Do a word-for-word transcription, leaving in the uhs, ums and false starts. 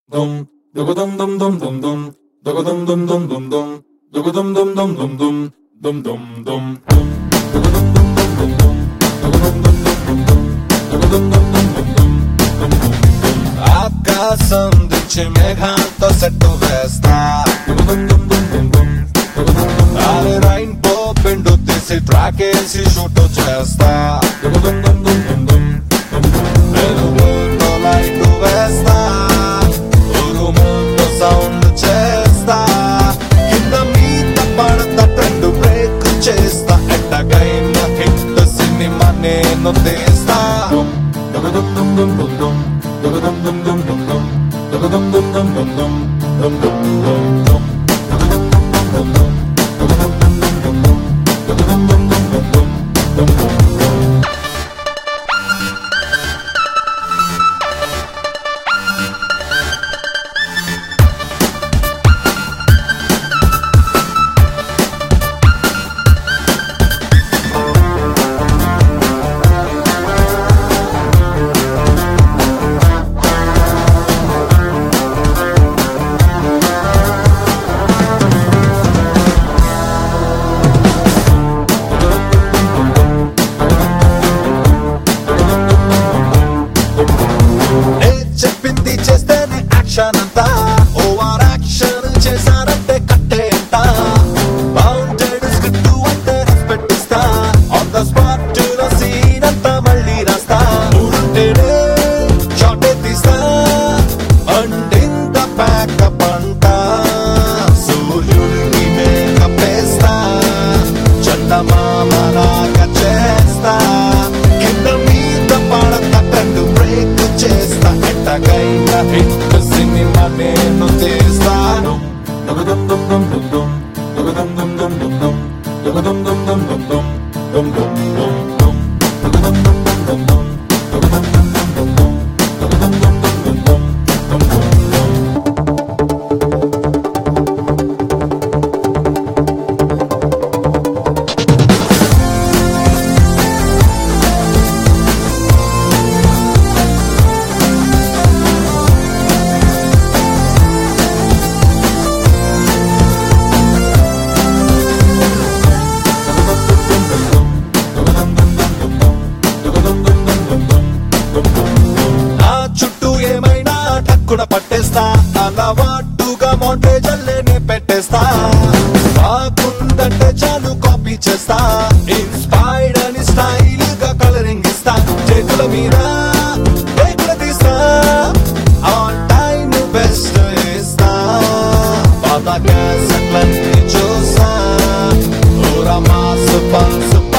dum dum dum dum dum dum dum dum dum dum dum dum dum dum dum dum dum dum dum ఆకాశం దించి మేఘాలతో set వేస్తా అరే rainbow పిండు తీసి track వేసి shoot చేస్తా వెలుగుతో లైట్ వేస్తా ఉరుముతో సౌండ్ చేస్తా కింద మీద పడతా ట్రెండ్ బ్రేక్ చేస్తా ఎట్టగైన హిట్ సినిమా నేను తీస్తా చేస్తేనే యాక్షన్ అంతా ఓవర్ యాక్షన్ చేశారంటే కట్టేంట బౌండెడ్ స్క్రిప్ట్ అంటే రెస్పెక్ట్ ఇస్తా ఆన్ ద స్పాట్ లో సీన్ అంతా మళ్ళీ రాస్తా ఉంటేనే షార్ట్ తీస్తా అండింత ప్యాకప్ అంట సూర్యుడిని మేకప్ వేస్తా చందమామలాగా చేస్తా కింద మీద పడతా ట్రెండ్ బ్రేక్ చేస్తా ఎట్టగైన హిట్ సినిమా నేను తీస్తా కూడా పట్టేస్తా అలవాటుగా మోంటేజల్లేనే పెట్టేస్తా బాగుందంటే చాలు కాపీ చేస్తా ఇన్స్పైర్డ్ అని స్టైల్ గా కలరింగ్ ఇస్తా చేతుల మీద బ్రేకుల తీస్తా ఆల్ టైమ్ బెస్ట్ ఇస్తా పాత క్యాసెట్లన్నీ చూస్తా ఊరా మాస్ పల్స్